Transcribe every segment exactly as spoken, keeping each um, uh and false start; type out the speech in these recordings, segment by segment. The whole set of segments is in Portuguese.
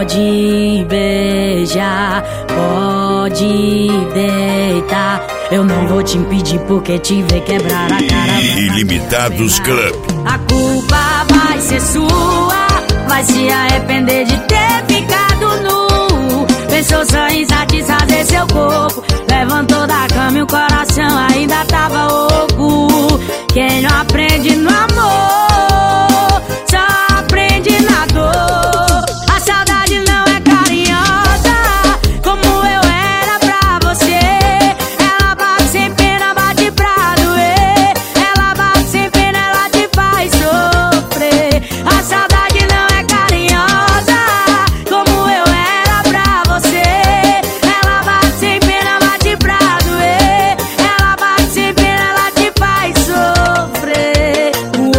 Pode beijar, pode deitar. Eu não vou te impedir porque te ver quebrar a cara. Ilimitados Club. A culpa vai ser sua, vai se arrepender de ter ficado nu. Pensou só em satisfazer seu corpo, levantou da cama e o coração ainda tava oco. Quem não aprende no amor, só aprende na dor. A saudade não é carinhosa, como eu era pra você. Ela bate sem pena, bate pra doer. Ela bate sem pena, ela te faz sofrer. A saudade não é carinhosa, como eu era pra você. Ela bate sem pena, bate pra doer. Ela bate sem pena, ela te faz sofrer.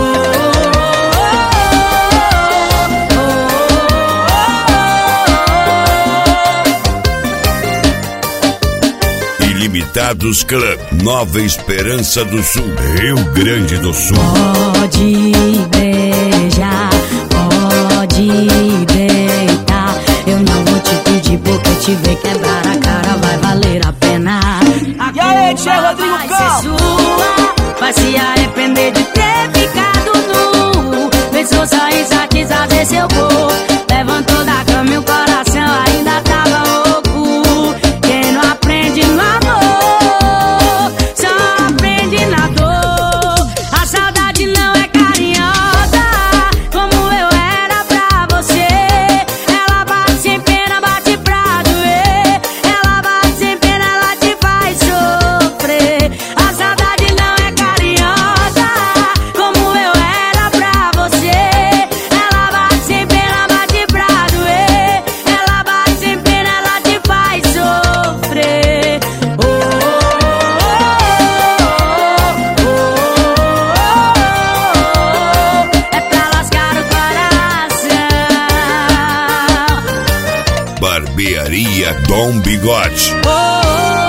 Ilimitados Club, Nova Esperança do Sul, Rio Grande do Sul. Pode beijar, pode deitar. Eu não vou te pedir porque te ver quebrar a cara vai valer a pena. A E aí, Tchê Rodrigo vai ser Campos? sua, vai se arrepender de ter ficado nu. Pensou só em satisfazer seu corpo, levantou da cama e o coração ainda tava oco. Quem não aprende no amor, só aprende na dor. A saudade não é carinhosa, como eu era pra você. Ela bate sem pena, bate pra doer. Ela bate sem pena, ela te faz sofrer. A saudade não é carinhosa, como eu era pra você. Ela bate sem pena, bate pra doer. Ela bate sem pena, ela te faz sofrer. Oh, oh, oh, oh, é pra lascar o coração. Barbearia Dom Bigode. Oh, oh,